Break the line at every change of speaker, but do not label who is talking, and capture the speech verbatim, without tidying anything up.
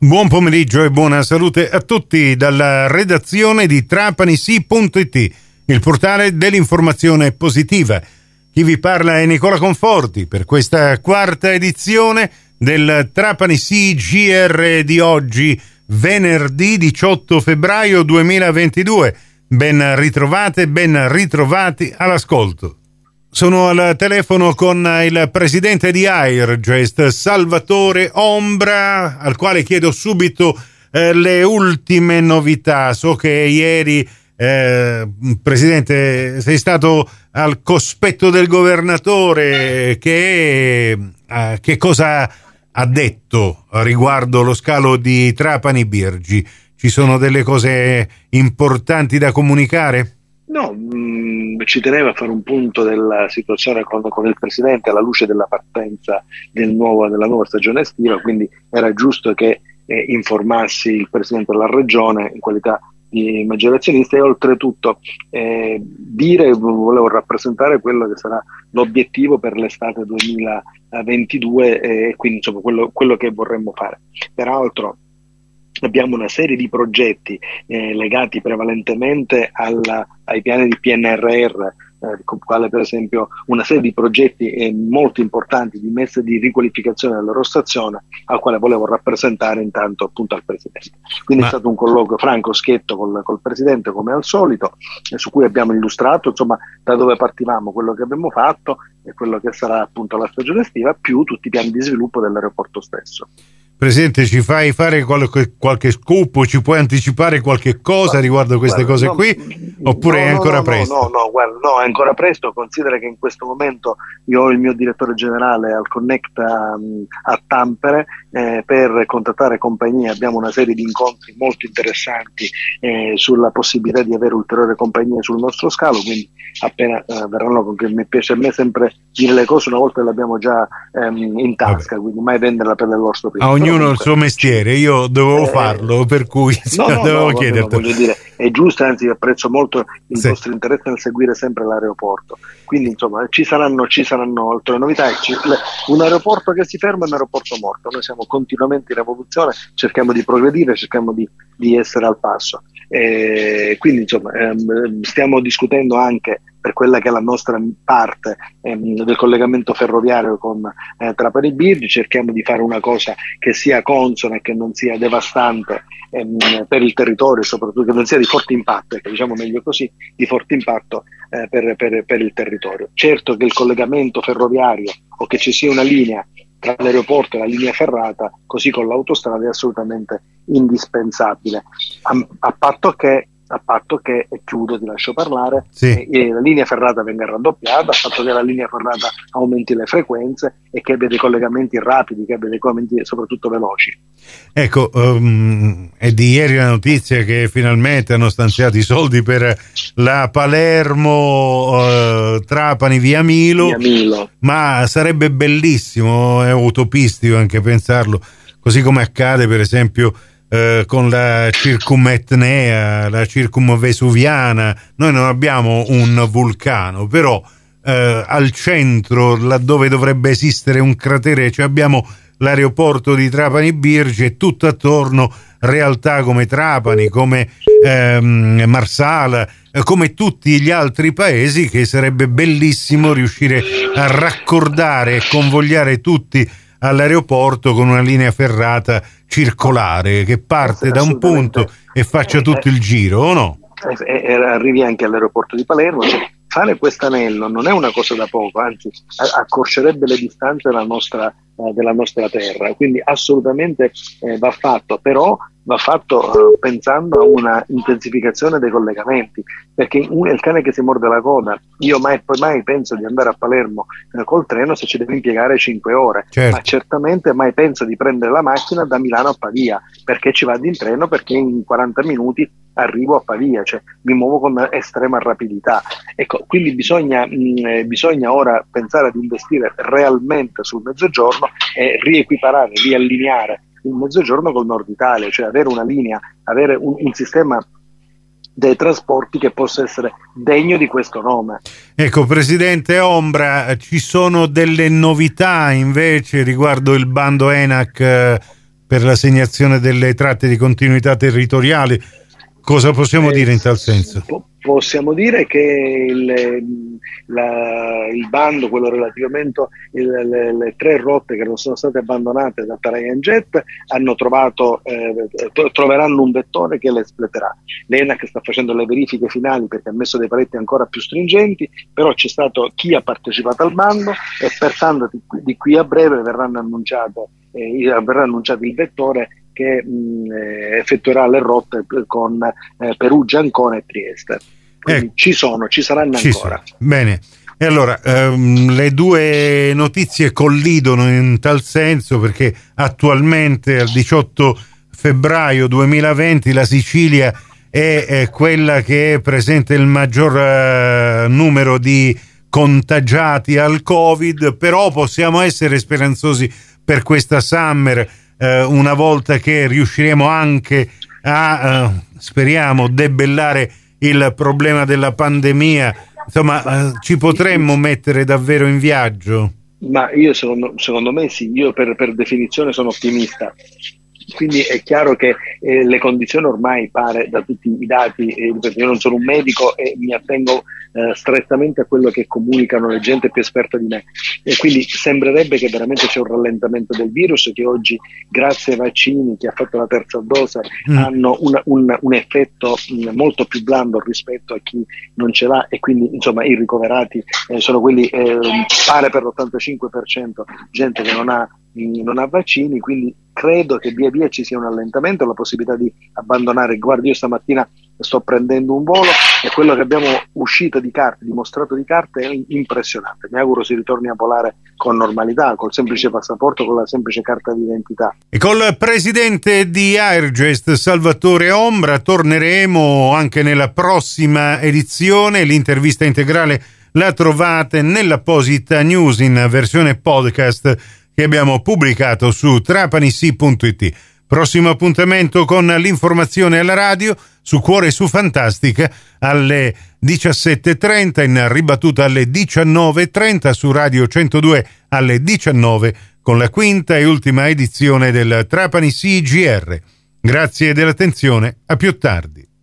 Buon pomeriggio e buona salute a tutti dalla redazione di Trapanisi punto it, il portale dell'informazione positiva. Chi vi parla è Nicola Conforti per questa quarta edizione del Trapanisi G R di oggi, venerdì diciotto febbraio duemilaventidue. Ben ritrovate, ben ritrovati all'ascolto. Sono al telefono con il presidente di Airgest, Salvatore Ombra, al quale chiedo subito eh, le ultime novità. So che ieri, eh, presidente, sei stato al cospetto del governatore. Che, eh, che cosa ha detto riguardo lo scalo di Trapani Birgi? Ci sono delle cose importanti da comunicare?
No, mh, ci tenevo a fare un punto della situazione con, con il Presidente alla luce della partenza del nuovo, della nuova stagione estiva, quindi era giusto che eh, informassi il Presidente della Regione in qualità di maggiore azionista e oltretutto eh, dire, volevo rappresentare quello che sarà l'obiettivo per l'estate duemilaventidue e eh, quindi insomma quello, quello che vorremmo fare. Peraltro abbiamo una serie di progetti eh, legati prevalentemente alla, ai piani di P N R R, eh, quale per esempio una serie di progetti eh, molto importanti di messa di riqualificazione dell'aerostazione, al quale volevo rappresentare intanto appunto al Presidente. Quindi Ma... è stato un colloquio franco, schietto col, col Presidente come al solito, eh, su cui abbiamo illustrato insomma da dove partivamo, quello che abbiamo fatto e quello che sarà appunto la stagione estiva, più tutti i piani di sviluppo dell'aeroporto stesso.
Presidente, ci fai fare qualche, qualche scoop, ci puoi anticipare qualche cosa riguardo queste guarda, cose no, qui? Oppure no, è ancora
no,
presto?
No, no, no, guarda, no, è ancora presto. Considera che in questo momento io ho il mio direttore generale al Connect a, a Tampere eh, per contattare compagnie. Abbiamo una serie di incontri molto interessanti eh, sulla possibilità di avere ulteriori compagnie sul nostro scalo, quindi appena eh, verranno, perché mi piace a me sempre dire le cose una volta che le abbiamo già ehm, in tasca, Vabbè. Quindi mai vendere la pelle dell'orso prima.
A ognuno il suo mestiere, io dovevo eh, farlo, per cui
no, no,
dovevo
no,
chiederti.
No, voglio dire, è giusto, anzi apprezzo molto il
sì.
vostro interesse nel seguire sempre l'aeroporto. Quindi insomma ci saranno, ci saranno altre novità. Un aeroporto che si ferma è un aeroporto morto. Noi siamo continuamente in evoluzione, cerchiamo di progredire, cerchiamo di, di essere al passo. E quindi insomma ehm, stiamo discutendo anche per quella che è la nostra parte ehm, del collegamento ferroviario con eh, Trapani Birgi. Cerchiamo di fare una cosa che sia consona e che non sia devastante ehm, per il territorio, soprattutto che non sia di forte impatto, ecco, diciamo meglio così, di forte impatto eh, per, per, per il territorio. Certo che il collegamento ferroviario o che ci sia una linea tra l'aeroporto e la linea ferrata, così con l'autostrada, è assolutamente indispensabile, a, a patto che a patto che, e chiudo, ti lascio parlare, sì. e, e la linea ferrata venga raddoppiata, a patto che la linea ferrata aumenti le frequenze e che abbia dei collegamenti rapidi, che abbia dei collegamenti soprattutto veloci.
Ecco, um, è di ieri la notizia che finalmente hanno stanziato i soldi per la Palermo uh, Trapani via Milo,
via Milo,
ma sarebbe bellissimo, è utopistico anche pensarlo, così come accade per esempio Eh, con la circumetnea, la circumvesuviana. Noi non abbiamo un vulcano, però eh, al centro, laddove dovrebbe esistere un cratere, cioè abbiamo l'aeroporto di Trapani Birgi e tutto attorno realtà come Trapani, come ehm, Marsala, eh, come tutti gli altri paesi, che sarebbe bellissimo riuscire a raccordare e convogliare tutti all'aeroporto con una linea ferrata circolare che parte da un punto e faccia tutto il giro, o no?
E, e arrivi anche all'aeroporto di Palermo. Cioè, fare quest'anello non è una cosa da poco, anzi accorcerebbe le distanze della nostra, eh, della nostra terra, quindi assolutamente eh, va fatto, però va fatto eh, pensando a una intensificazione dei collegamenti, perché un, il cane che si morde la coda. Io mai poi mai penso di andare a Palermo eh, col treno se ci devo impiegare cinque ore,
certo.
Ma certamente mai penso di prendere la macchina da Milano a Pavia, perché ci vado in treno, perché in quaranta minuti arrivo a Pavia, cioè mi muovo con estrema rapidità. Ecco, quindi bisogna, mh, bisogna ora pensare ad investire realmente sul Mezzogiorno e riequiparare, riallineare il Mezzogiorno col Nord Italia, cioè avere una linea, avere un, un sistema dei trasporti che possa essere degno di questo nome.
Ecco, Presidente Ombra, ci sono delle novità invece riguardo il bando ENAC per l'assegnazione delle tratte di continuità territoriale. Cosa possiamo eh, dire in tal senso?
Po- possiamo dire che il, la, il bando, quello relativamente alle le tre rotte che non sono state abbandonate da Tarayan Jet, hanno trovato, eh, troveranno un vettore che le espleterà. L'ENAC sta facendo le verifiche finali perché ha messo dei paletti ancora più stringenti, però c'è stato chi ha partecipato al bando e pertanto di, di qui a breve verranno annunciate, eh, verrà annunciato il vettore che mh, effettuerà le rotte con eh, Perugia, Ancona e Trieste. Quindi eh, ci sono, ci saranno ci ancora.
Sono. Bene, e allora ehm, le due notizie collidono in tal senso, perché attualmente al diciotto febbraio duemilaventi la Sicilia è, è quella che presenta il maggior eh, numero di contagiati al Covid, però possiamo essere speranzosi per questa summer, eh, una volta che riusciremo anche a, eh, speriamo, debellare il problema della pandemia. Insomma, eh, ci potremmo mettere davvero in viaggio?
Ma io secondo, secondo me sì, io per, per definizione sono ottimista. Quindi è chiaro che eh, le condizioni ormai, pare da tutti i dati, eh, perché io non sono un medico e mi attengo eh, strettamente a quello che comunicano le gente più esperta di me, e quindi sembrerebbe che veramente c'è un rallentamento del virus, che oggi grazie ai vaccini, chi ha fatto la terza dose, mm. hanno una, un, un effetto mh, molto più blando rispetto a chi non ce l'ha, e quindi insomma i ricoverati eh, sono quelli, eh, pare per l'ottantacinque per cento gente che non ha non ha vaccini, quindi credo che via via ci sia un allentamento, la possibilità di abbandonare. Guardi, io stamattina sto prendendo un volo e quello che abbiamo uscito di carte, dimostrato di carte, è impressionante. Mi auguro si ritorni a volare con normalità, col semplice passaporto, con la semplice carta d'identità.
E col presidente di Airgest, Salvatore Ombra, torneremo anche nella prossima edizione. L'intervista integrale la trovate nell'apposita news in versione podcast che abbiamo pubblicato su trapanisi punto it. Prossimo appuntamento con l'informazione alla radio, su Cuore e su Fantastica alle diciassette e trenta, in ribattuta alle diciannove e trenta, su Radio centodue alle diciannove, con la quinta e ultima edizione del Trapani C G R. Grazie dell'attenzione, a più tardi.